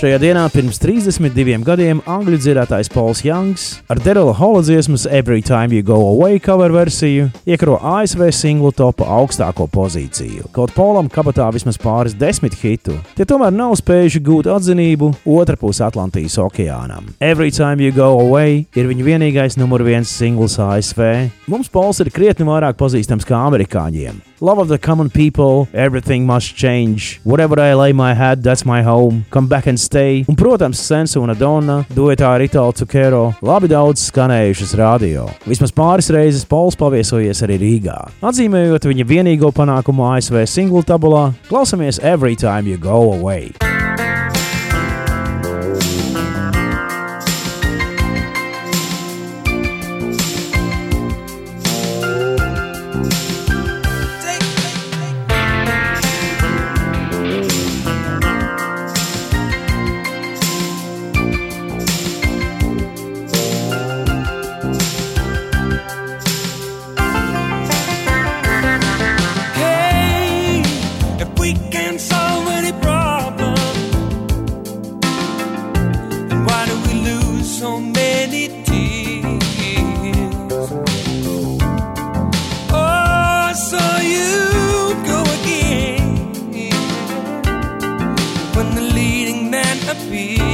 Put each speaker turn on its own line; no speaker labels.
Šajā dienā pirms 32 gadiem angļu dziedātājs Pols Youngs ar Daryla Halla dziesmas Every Time You Go Away cover versiju iekaro ASV singlu topa augstāko pozīciju. Kaut Polam kabatā vismaz pāris 10 hitu, tie tomēr nav spējuši gūt atzinību otrpus Atlantijas okeānam. Every Time You Go Away ir viņa vienīgais numur 1 singls ASV. Mums Pols ir krietni vairāk pazīstams kā amerikāņiem. Love of the Common People, Everything Must Change, Wherever I Lay My Head, That's My Home, Come Back and Stay, un, protams, Sense un Donna, duetā ar Itālu Cukero, labi daudz skanējušas radio. Vismaz pāris reizes Pols paviesojies arī Rīgā. Atzīmējot viņa vienīgo panākumu ASV singlu tabulā, klausamies Every Time You Go Away.
When the leading man appears